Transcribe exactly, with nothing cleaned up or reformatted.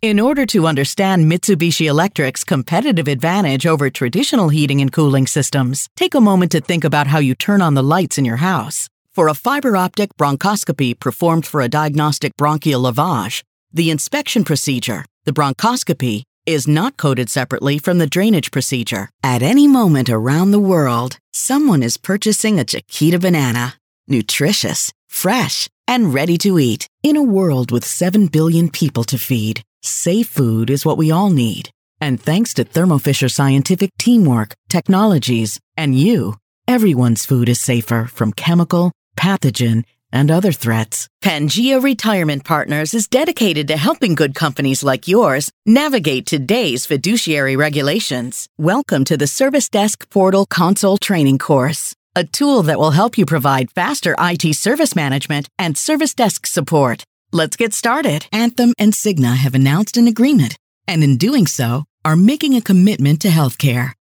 In order to understand Mitsubishi Electric's competitive advantage over traditional heating and cooling systems, take a moment to think about how you turn on the lights in your house. For a fiber optic bronchoscopy performed for a diagnostic bronchial lavage, the inspection procedure, the bronchoscopy, is not coded separately from the drainage procedure. At any moment around the world, someone is purchasing a Chiquita banana. Nutritious, fresh, and ready to eat. In a world with seven billion people to feed, safe food is what we all need. And thanks to Thermo Fisher Scientific teamwork, technologies, and you, everyone's food is safer from chemical, pathogen, and other threats. Pangea Retirement Partners is dedicated to helping good companies like yours navigate today's fiduciary regulations. Welcome to the Service Desk Portal Console Training Course, a tool that will help you provide faster I T service management and service desk support. Let's get started. Anthem and Cigna have announced an agreement, and in doing so, are making a commitment to healthcare.